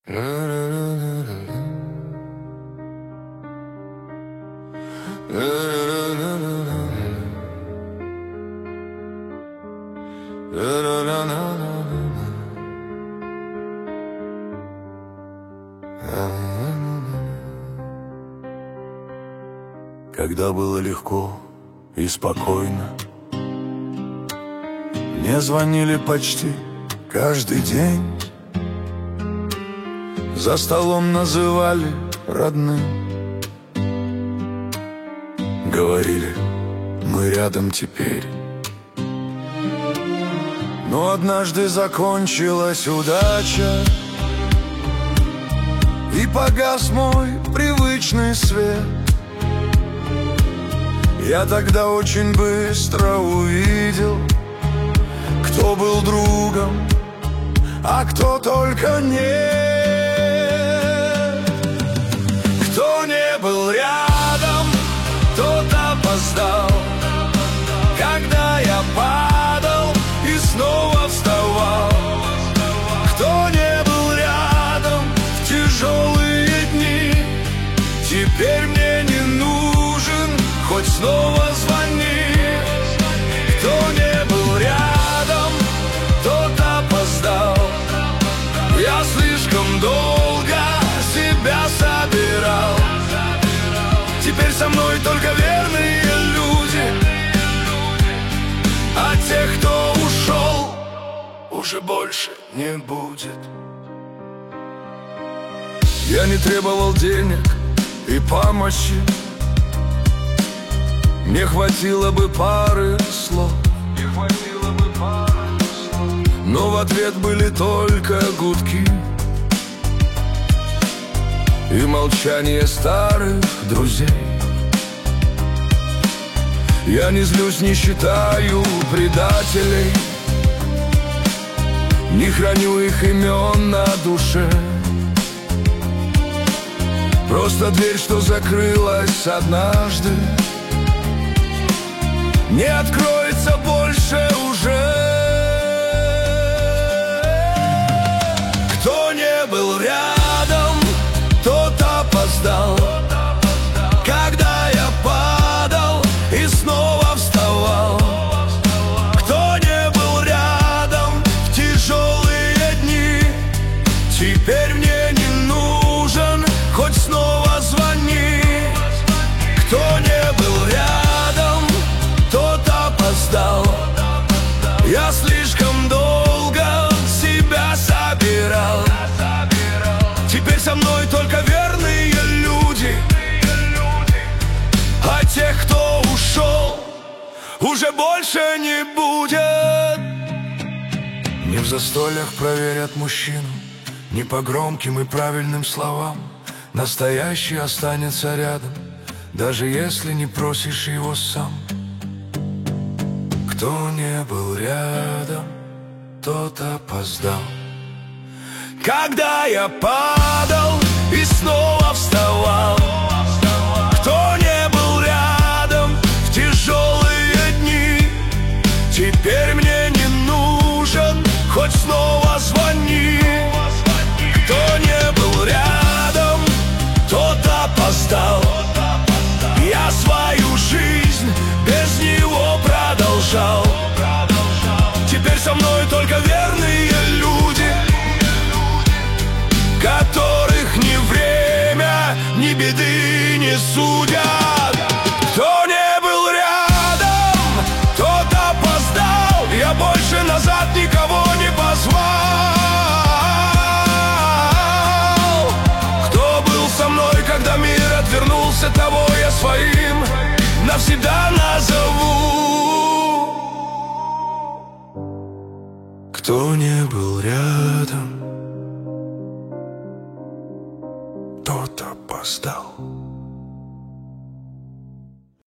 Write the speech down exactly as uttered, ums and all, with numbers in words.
Когда было легко и спокойно, мне звонили почти каждый день, за столом называли родным, говорили, мы рядом теперь. Но однажды закончилась удача, и погас мой привычный свет. Я тогда очень быстро увидел, кто был другом, а кто только нет. Кто не был рядом, тот опоздал. Когда я падал и снова вставал, кто не был рядом в тяжелые дни, теперь мне не нужен, хоть снова звони. Кто не был рядом, тот опоздал. Я слишком долго себя собирал. Теперь со мной только верные люди, а тех, кто ушел, уже больше не будет. Я не требовал денег и помощи, мне хватило бы пары слов, мне хватило бы пары слов. Но в ответ были только гудки и молчание старых друзей. Я не злюсь, не считаю предателей, не храню их имен на душе. Просто дверь, что закрылась однажды, не откроется больше уже. Кто не был рядом, тот опоздал. Когда я падал и снова вставал, кто не был рядом в тяжелые дни, теперь мне не нужен, хоть снова звони. Кто не был рядом, тот опоздал. Я слишком долго себя собирал. Теперь со мной только верные люди, а тех, кто ушел, уже больше не будет. Не в застольях проверят мужчину, не по громким и правильным словам. Настоящий останется рядом, даже если не просишь его сам. Кто не был рядом, тот опоздал. Когда я падал и снова вставал, кто не был рядом в тяжелые дни, теперь мне не нужен, хоть снова звони. Кто не был рядом, тот опоздал. Я свою жизнь без него продолжал. Теперь со мной только верные люди, которых ни время, ни беды не судят. Кто не был рядом, тот опоздал. Я больше назад никого не позвал. Кто был со мной, когда мир отвернулся, того я своим навсегда назову. Кто не был рядом, тот опоздал.